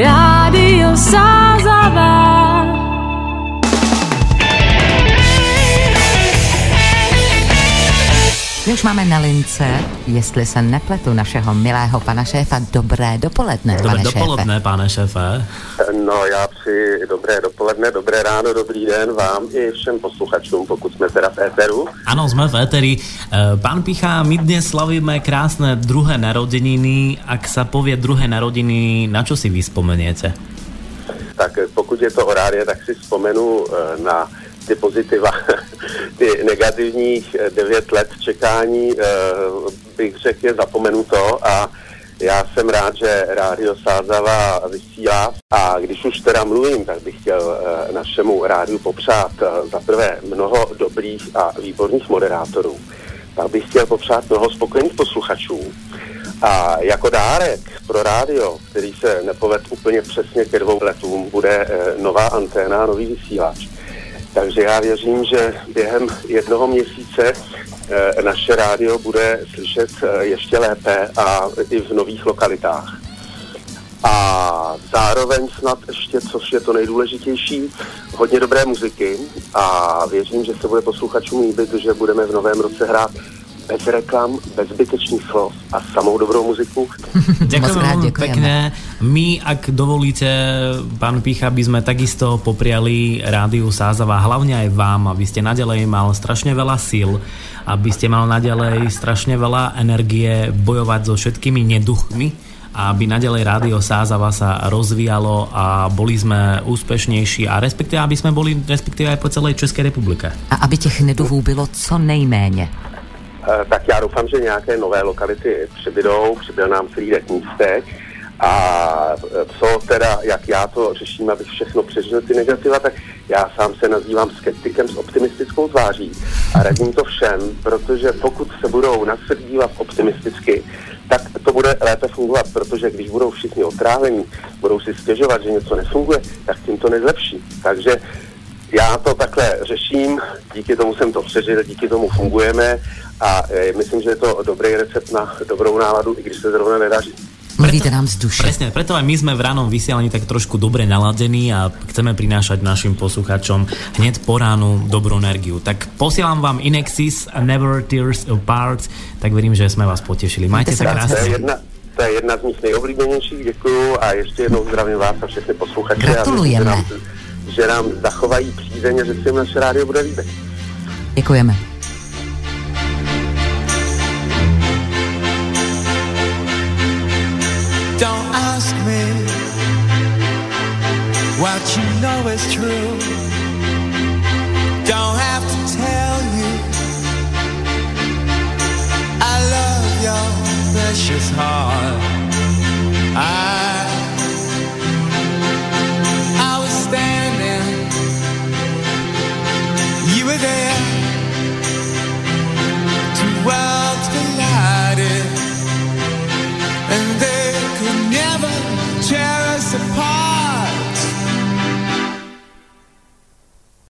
Rádio Sázava. My už máme na lince, jestli se nepletu, našeho milého pana šéfa. Dobré dopoledne, pane šéfe. Dobré dopoledne, pane šéfe. No, já přeji dobré dopoledne, dobré ráno, dobrý den vám i všem posluchačům, pokud jsme teda v éteru. Áno, sme v éteri. Pán Picha, my dnes slavíme krásne druhé narodeniny. Ak sa povie druhé narodiny, na čo si vy spomeniete? Tak pokud je to o rádie, tak si vzpomenu na ty pozitiva, ty negativních 9 let čekání, bych řekl, je zapomenuto a já jsem rád, že Rádio Sázava vysílá a když už teda mluvím, tak bych chtěl našemu rádiu popřát za prvé mnoho dobrých a výborných moderátorů. Pak bych chtěl popřát mnoho spokojených posluchačů a jako dárek pro rádio, který se nepovedl úplně přesně ke 2 letům, bude nová anténa, nový vysílač. Takže já věřím, že během 1 měsíce naše rádio bude slyšet ještě lépe a i v nových lokalitách. A zároveň snad ještě, což je to nejdůležitější, hodně dobré muziky a věřím, že se bude posluchačům líbit, že budeme v novém roce hrát bez reklam, bez zbytečných slov a samou dobrou muziku. Ďakujem veľmi pekne. My, ak dovolíte, pán Picha, by sme takisto popriali Rádiu Sázava, hlavne aj vám, aby ste naďalej mal strašne veľa síl, aby ste mal naďalej strašne veľa energie bojovať so všetkými neduchmi, a aby naďalej Rádio Sázava sa rozvíjalo a boli sme úspešnejší a respektíve, aby sme boli respektíve aj po celej Českej republike. A aby těch neduhů bylo co nejméně. Tak já doufám, že nějaké nové lokality přibyl nám celý Místek a co teda, jak já to řeším, abych všechno přežil ty negativa, tak já sám se nazývám skeptikem s optimistickou tváří a radím to všem, protože pokud se budou na svět dívat optimisticky, tak to bude lépe fungovat, protože když budou všichni otrávení, budou si stěžovat, že něco nefunguje, tak tím to nezlepší. Takže já to takhle řeším, díky tomu jsem to přežil, díky tomu fungujeme a myslím, že je to dobrý recept na dobrou náladu, i když se zrovna nedaří. Mluvíte nám z duše. Presne, preto aj my sme v ránom vysielaní tak trošku dobre naladení a chceme prinášať našim poslucháčom hneď po ránu dobrú energiu. Tak posielam vám Inexis Never Tears Apart, tak verím, že sme vás potešili. Majte sa krásne. To je jedna z mých nejoblíbenějších, děkuju a ještě jednou zdravím vás a všechny posluchače. Gratulujeme. Že nám zachovají přízeň a že se jim naše rádio bude líbit. Děkujeme. Don't ask me what you know is true.